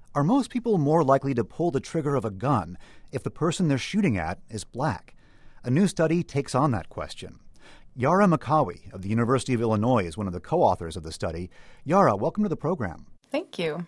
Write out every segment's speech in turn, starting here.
Are most people more likely to pull the trigger of a gun if the person they're shooting at is black? A new study takes on that question. Yara Makawi of the University of Illinois is one of the co-authors of the study. Yara, welcome to the program. Thank you.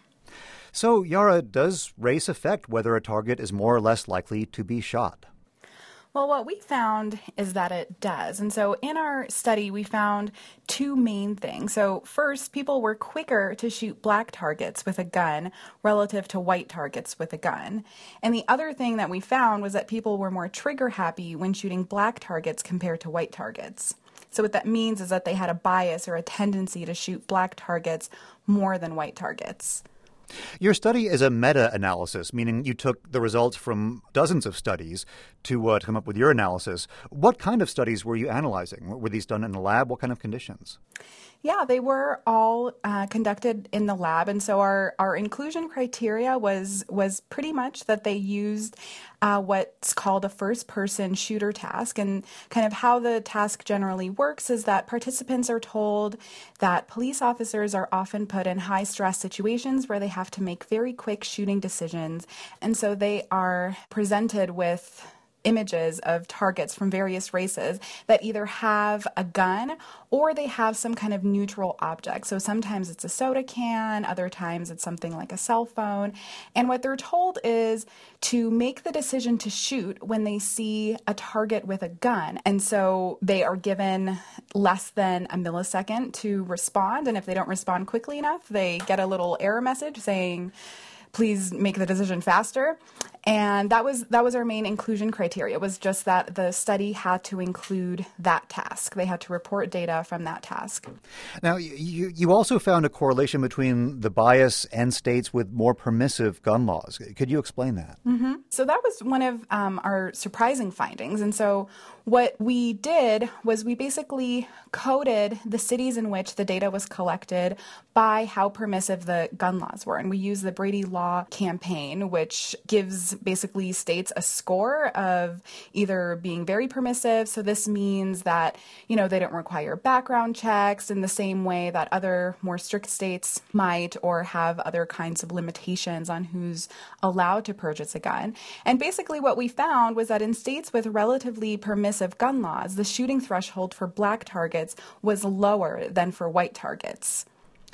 So, Yara, does race affect whether a target is more or less likely to be shot? Well, what we found is that it does. And so in our study, we found two main things. So first, people were quicker to shoot black targets with a gun relative to white targets with a gun. And the other thing that we found was that people were more trigger happy when shooting black targets compared to white targets. So what that means is that they had a bias or a tendency to shoot black targets more than white targets. Your study is a meta-analysis, meaning you took the results from dozens of studies to come up with your analysis. What kind of studies were you analyzing? Were these done in a lab? What kind of conditions? Yeah, they were all conducted in the lab. And so our inclusion criteria was pretty much that they used what's called a first-person shooter task. And kind of how the task generally works is that participants are told that police officers are often put in high-stress situations where they have to make very quick shooting decisions. And so they are presented with images of targets from various races that either have a gun or they have some kind of neutral object. So sometimes it's a soda can, other times it's something like a cell phone. And what they're told is to make the decision to shoot when they see a target with a gun. And so they are given less than a millisecond to respond. And if they don't respond quickly enough, they get a little error message saying, please make the decision faster. And that was our main inclusion criteria, was just that the study had to include that task. They had to report data from that task. Now, you also found a correlation between the bias and states with more permissive gun laws. Could you explain that? Mm-hmm. So that was one of our surprising findings. And so what we did was we basically coded the cities in which the data was collected by how permissive the gun laws were. And we used the Brady Law campaign, which gives basically states a score of either being very permissive. So this means that, they don't require background checks in the same way that other more strict states might, or have other kinds of limitations on who's allowed to purchase a gun. And basically what we found was that in states with relatively permissive gun laws, the shooting threshold for black targets was lower than for white targets.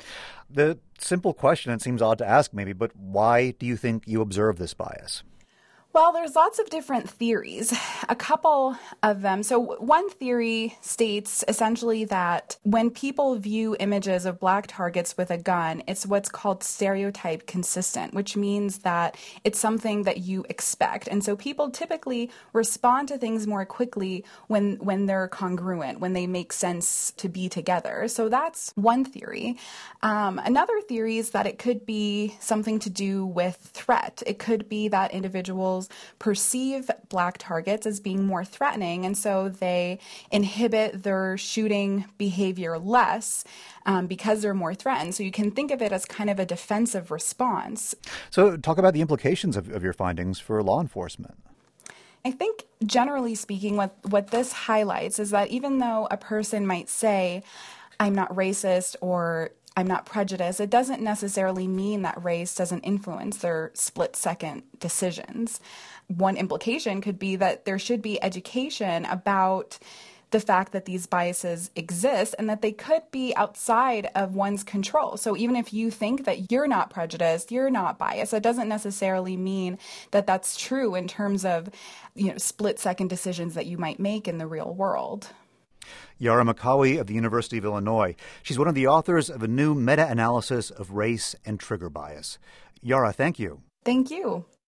The simple question, it seems odd to ask maybe, but why do you think you observe this bias? Well, there's lots of different theories, a couple of them. So one theory states essentially that when people view images of black targets with a gun, it's what's called stereotype consistent, which means that it's something that you expect. And so people typically respond to things more quickly when they're congruent, when they make sense to be together. So that's one theory. Another theory is that it could be something to do with threat. It could be that individuals perceive black targets as being more threatening, and so they inhibit their shooting behavior less because they're more threatened. So you can think of it as kind of a defensive response. So talk about the implications of your findings for law enforcement. I think, generally speaking, what this highlights is that even though a person might say, I'm not racist or I'm not prejudiced, it doesn't necessarily mean that race doesn't influence their split-second decisions. One implication could be that there should be education about the fact that these biases exist and that they could be outside of one's control. So even if you think that you're not prejudiced, you're not biased, that doesn't necessarily mean that that's true in terms of, split-second decisions that you might make in the real world. Yara Makawi of the University of Illinois. She's one of the authors of a new meta-analysis of race and trigger bias. Yara, thank you. Thank you.